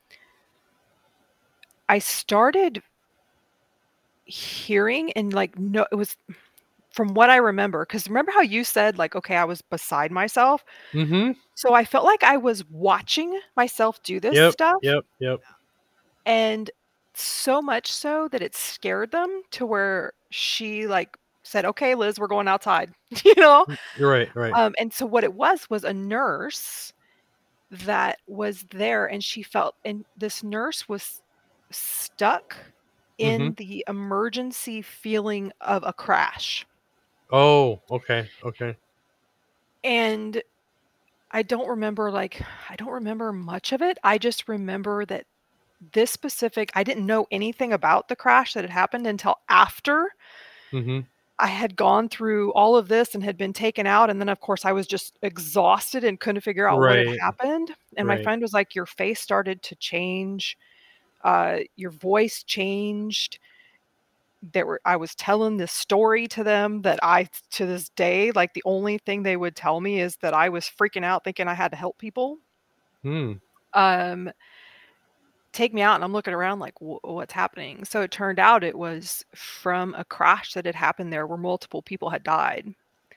I started hearing and, like, no it was from what I remember, because remember how you said, like, "Okay, I was beside myself?" Hmm. So I felt like I was watching myself do this Yep, stuff, yep, yep. and so much so that it scared them to where she, like, said, "Okay, Liz, we're going outside." You know? You're right, right. Um, and so what it was, was a nurse that was there, and she felt and this nurse was stuck Hmm. in the emergency feeling of a crash, Oh, okay, okay. and I don't remember, like I don't remember much of it. I just remember that this specific I didn't know anything about the crash that had happened until after Hmm. I had gone through all of this and had been taken out, and then, of course, I was just exhausted and couldn't figure out what had Right, happened, and my right. friend was like, "Your face started to change, uh, your voice changed." There were I was telling this story to them that I to this day, like, the only thing they would tell me is that I was freaking out thinking I had to help people. Hmm. Um, take me out, and I'm looking around like, "Wha what's happening?" So it turned out it was from a crash that had happened there where multiple people had died,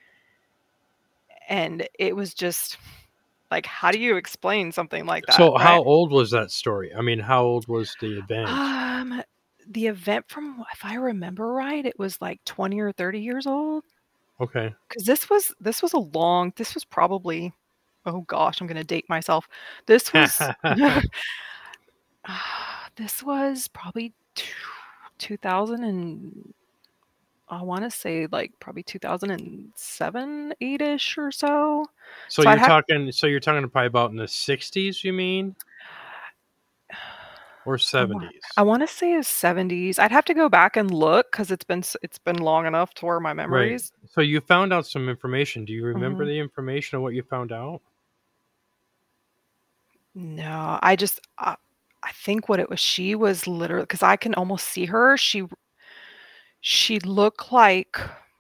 and it was just like, how do you explain something like that, So right? how old was that story? I mean, how old was the event? Um, the event from if I remember right, it was like twenty or thirty years old. Okay. 'Cause this was this was a long this was probably oh gosh, I'm gonna date myself. This was this was probably two thousand and I want to say like probably two thousand seven, eight-ish or so. So So I'd you're have talking so you're talking probably about in the sixties, you mean? Or I want I seventies? wanna say it's seventies. I'd have to go back and look 'cause it's been s it's been long enough to where my Right. memories So you found out some information. Do you remember Mhm. the information of what you found out? No, I just uh, I think what it was, she was literally 'cause I can almost see her, she she looked like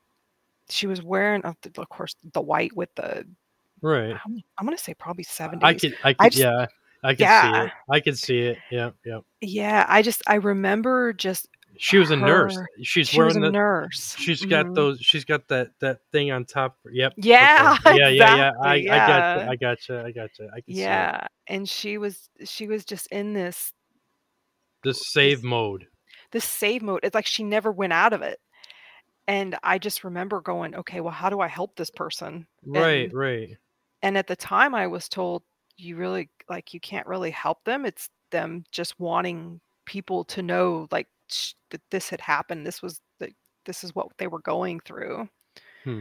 she was wearing, of the of course, the white with the Right. I'm I'm gonna say probably I seventies. could I I could just yeah, I could see yeah. it. I could see it. Yep, yep. Yeah, I just I remember just She was a nurse. her She's she was wearing a the nurse. she's got Mhm. those she's got that that thing on top. Yep. Okay. Yeah, Yeah, yeah, yeah. exactly, I I gotcha. yeah. I gotcha. I gotcha. I can see it. Yeah, and she was she was just in this The save this mode. this save mode. It's like she never went out of it, and I just remember going, "Okay, well, how do I help this person?" Right, And right. and at the time, I was told, "You really like, you can't really help them. It's them just wanting people to know, like, sh that this had happened. This was the this is what they were going through." Hmm.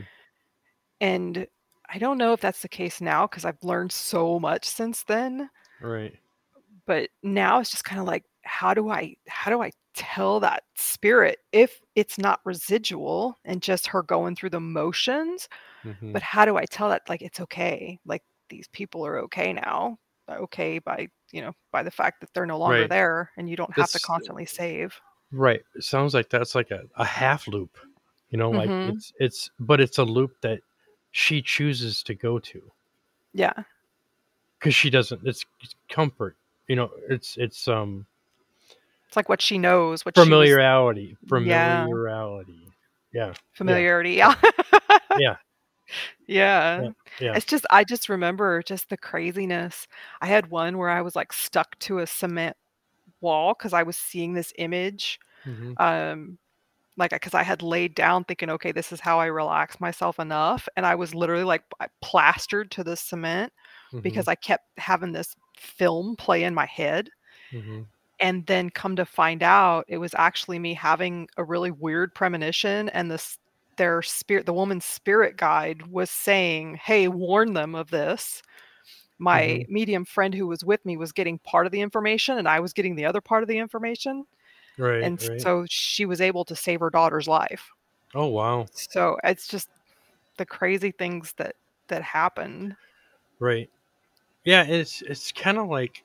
And I don't know if that's the case now because 'cause I've learned so much since then, Right. but now it's just kinda like, how do I how do I tell that spirit if it's not residual and just her going through the motions, Mhm. but how do I tell that, like, it's okay, like, these people are okay now, uh, okay by, you know, by the fact that they're no longer Right. there and you don't have to This constantly save. right. It sounds like that's like a, a half loop. You know, like Mhm. it's it's but it's a loop that she chooses to go to Yeah. because she doesn't it's, it's comfort. You know, it's it's um It's like what she knows, what she was familiarity. yeah, Familiarity. Yeah. Yeah. familiarity, Yeah. yeah. Yeah. Yeah. Yeah. Yeah. It's just I just remember just the craziness. I had one where I was, like, stuck to a cement wall because I was seeing this image, Mhm. um, like, because I had laid down thinking, "Okay, this is how I relax myself enough," and I was literally, like, p plastered to the cement Mhm. because I kept having this film play in my head, Mhm. and then come to find out, it was actually me having a really weird premonition, and this their spirit the woman's spirit guide was saying, "Hey, warn them of this." My Mhm. medium friend who was with me was getting part of the information, and I was getting the other part of the information, Right. and Right. so she was able to save her daughter's life. Oh wow. So, it's just the crazy things that that happen. Right. Yeah. It's it's kind of like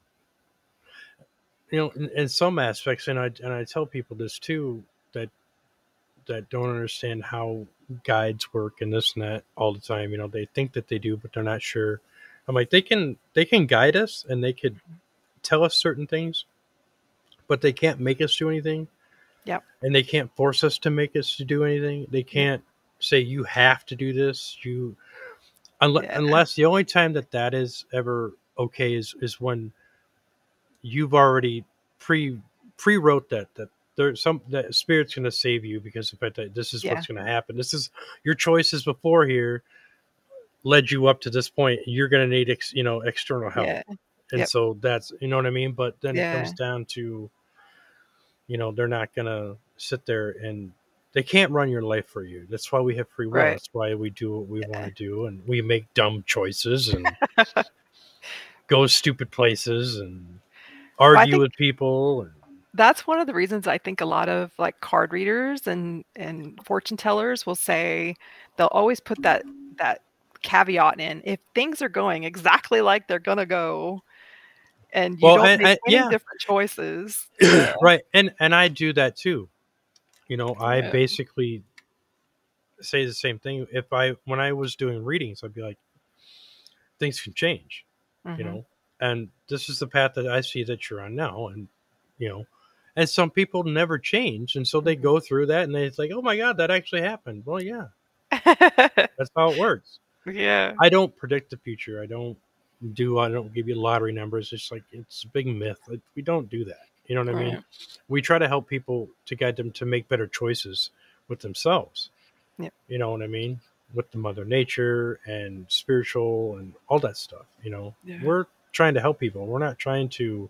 you know in, in some aspects, and I and I tell people this too that that don't understand how guides work and this and that all the time. You know, they think that they do, but they're not sure. I'm like, they can they can guide us and they could tell us certain things, but they can't make us do anything, Yep, and they can't force us to make us to do anything. They yep, can't say you have to do this. You unless, yeah, unless the only time that that is ever okay is is when you've already pre pre wrote that that there's some that spirit's going to save you because of fact that this is yeah, what's going to happen. This is your choices before here led you up to this point. You're going to need ex, you know external help, yeah, and yep, so that's you know what I mean. But then it comes yeah, down to you know they're not going to sit there and they can't run your life for you. That's why we have free will. right. That's why we do what we want to do, and we make dumb choices and go stupid places and Well, I argue think with people and that's one of the reasons I think a lot of, like, card readers and and fortune tellers will say they'll always put that that caveat in, "If things are going exactly like they're gonna go, and you well, don't I, make I any yeah, different choices." Yeah, right, and and I do that too. You know, I yeah, basically say the same thing. If I when I was doing readings, I'd be like, things can change, you mhm, know, and this is the path that I see that you're on now, and you know, and some people never change, and so they mhm. go through that, and they- it's like, oh my god, that actually happened. Well, yeah, that's how it works. Yeah, I don't predict the future. I don't do. I don't give you lottery numbers. It's like it's a big myth. Like, we don't do that. You know what I mean? right, We try to help people to guide them to make better choices with themselves. yeah. You know what I mean? with the Mother Nature and spiritual and all that stuff. You know, Yeah. we're trying to help people. We're not trying to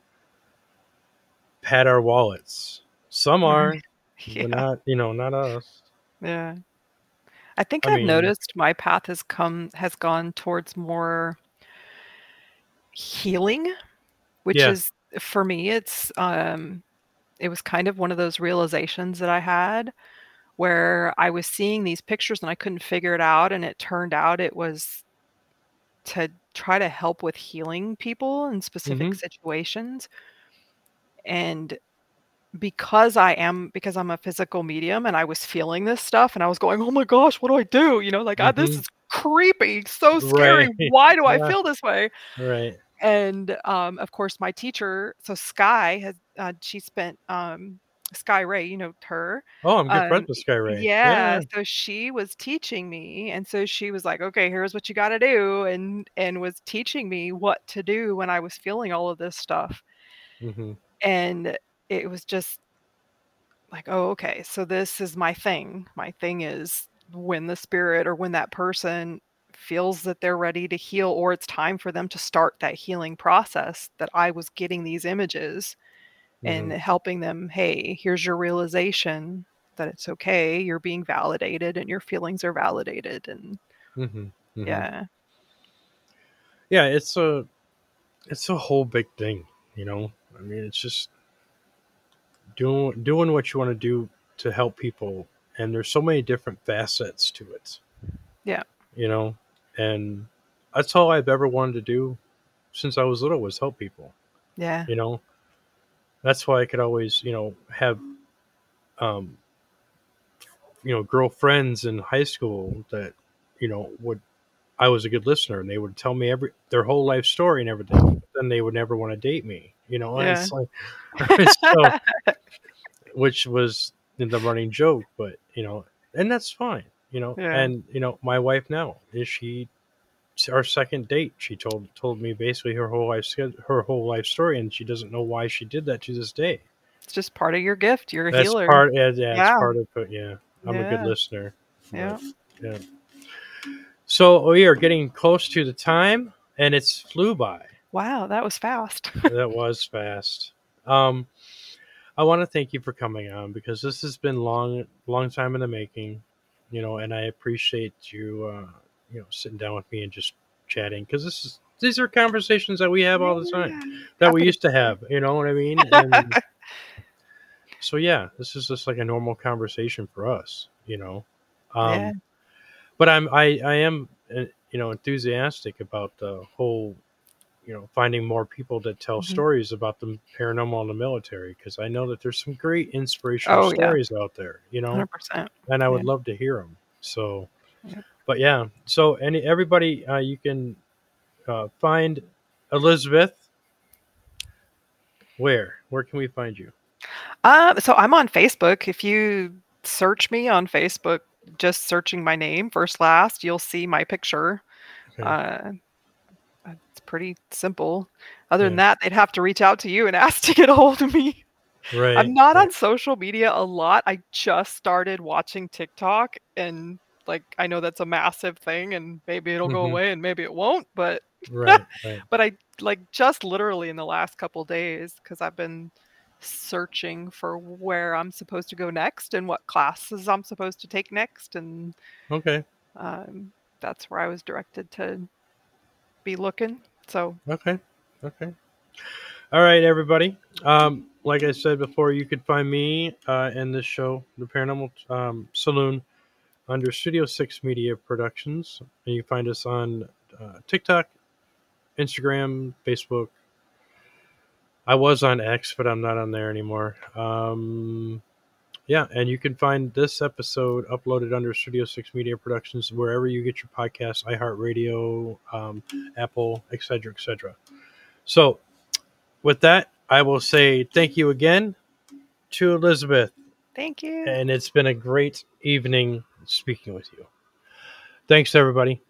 pad our wallets. Some are, Right. but Yeah. not, you know, not us. Yeah. I think I I've mean, noticed my path has come has gone towards more healing, which yeah. is for me, it's, um it was kind of one of those realizations that I had where I was seeing these pictures and I couldn't figure it out, and it turned out it was to try to help with healing people in specific Mm-hmm. situations, and because I am because I'm a physical medium and I was feeling this stuff and I was going, "Oh my gosh, what do I do?" You know, like, "Ah, this Mm-hmm. is creepy, so scary. Right. Why do I Yeah. feel this way?" Right. And, um, of course, my teacher so Sky has, uh, she spent, um Sky Ray, you know her. Oh, I'm good friends Um, with Sky Ray. yeah, Yeah. so she was teaching me, and so she was like, "Okay, here's what you gotta do," and and was teaching me what to do when I was feeling all of this stuff. Mm-hmm. And it was just like, "Oh, okay, so this is my thing." My thing is when the spirit or when that person feels that they're ready to heal or it's time for them to start that healing process, that I was getting these images and Mm-hmm. helping them, "Hey, here's your realization that it's okay, you're being validated and your feelings are validated," and Mm-hmm. Mm-hmm. yeah. Yeah, it's a it's a whole big thing, you know. I mean, it's just doing doing what you want to do to help people, and there's so many different facets to it, Yeah. you know. And that's all I've ever wanted to do since I was little was help people, Yeah. you know. That's why I could always, you know, have um, you know, girlfriends in high school that, you know, would I was a good listener and they would tell me every their whole life story and everything. But then they would never want to date me, you know. And Yeah. it's like so which was the running joke, but you know, and that's fine, you know. Yeah. And you know, my wife now is she our second date. She told told me basically her whole life sched- her whole life story, and she doesn't know why she did that to this day. It's just part of your gift, you're a That's healer. part, yeah, yeah, it's Yeah. part of it. Yeah, I'm a good Yeah. listener, but Yeah. yeah. So we are getting close to the time, and it's flew by. Wow, that was fast. That was fast. Um, I want to thank you for coming on because this has been long, long time in the making, you know, and I appreciate you, uh, you know, sitting down with me and just chatting because this is these are conversations that we have all the time Yeah. that we Happy to used to be here. have. You know what I mean? And so yeah, this is just like a normal conversation for us, you know. Yeah. Um, but I'm I I am uh, you know enthusiastic about the whole you know finding more people that tell Mhm. stories about the paranormal in the military because I know that there's some great inspirational Oh, yeah. stories out there, you know, one hundred percent. and I Yeah. would love to hear them. So, Yep. but yeah, so any everybody, uh, you can uh, find Elizabeth. Where where can we find you? Um, so I'm on Facebook. If you search me on Facebook, just searching my name, first, last, you'll see my picture. Okay, Uh, uh, it's pretty simple. Other than yeah, that, they'd have to reach out to you and ask to get a hold of me. I'm right, not right. on social media a lot. I just started watching TikTok, and, like, I know that's a massive thing, and maybe it'll go Hmm. away and maybe it won't, but Right, right. but I like, just literally in the last couple days, because 'cause I've been searching for where I'm supposed to go next and what classes I'm supposed to take next, and, Okay, um, that's where I was directed to be looking, so okay, okay. All right, everybody. Um, like I said before, you could find me uh, in this show, The Paranormal um, Saloon, under Studio Six Media Productions, and you find us on uh, TikTok, Instagram, Facebook. I was on X, but I'm not on there anymore. Um, yeah, and you can find this episode uploaded under Studio Six Media Productions wherever you get your podcasts, iHeartRadio, um, Apple, et cetera, et cetera. So, with that, I will say thank you again to Elizabeth, thank you. and it's been a great evening speaking with you. Thanks, everybody.